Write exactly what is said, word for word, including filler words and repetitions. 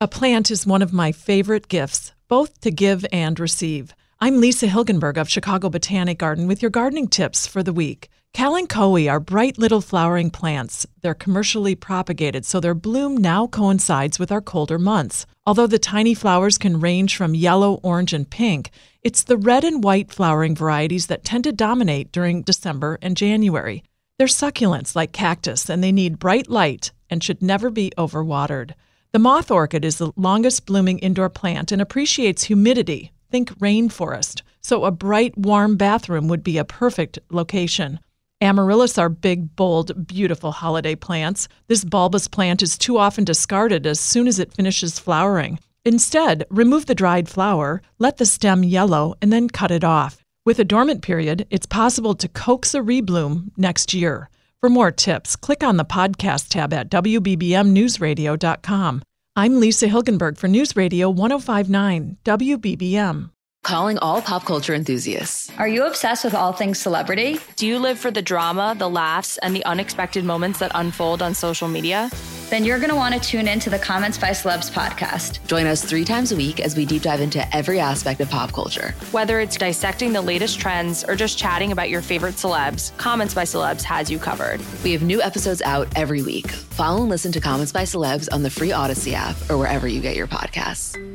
A plant is one of my favorite gifts, both to give and receive. I'm Lisa Hilgenberg of Chicago Botanic Garden with your gardening tips for the week. Kalanchoe are bright little flowering plants. They're commercially propagated, so their bloom now coincides with our colder months. Although the tiny flowers can range from yellow, orange, and pink, it's the red and white flowering varieties that tend to dominate during December and January. They're succulents like cactus, and they need bright light and should never be overwatered. The moth orchid is the longest blooming indoor plant and appreciates humidity. Think rainforest. So a bright, warm bathroom would be a perfect location. Amaryllis are big, bold, beautiful holiday plants. This bulbous plant is too often discarded as soon as it finishes flowering. Instead, remove the dried flower, let the stem yellow, and then cut it off. With a dormant period, it's possible to coax a rebloom next year. For more tips, click on the podcast tab at W B B M news radio dot com. I'm Lisa Hilgenberg for News Radio one oh five point nine W B B M. Calling all pop culture enthusiasts. Are you obsessed with all things celebrity? Do you live for the drama, the laughs, and the unexpected moments that unfold on social media? Then you're going to want to tune in to the Comments by Celebs podcast. Join us three times a week as we deep dive into every aspect of pop culture. Whether it's dissecting the latest trends or just chatting about your favorite celebs, Comments by Celebs has you covered. We have new episodes out every week. Follow and listen to Comments by Celebs on the free Odyssey app or wherever you get your podcasts.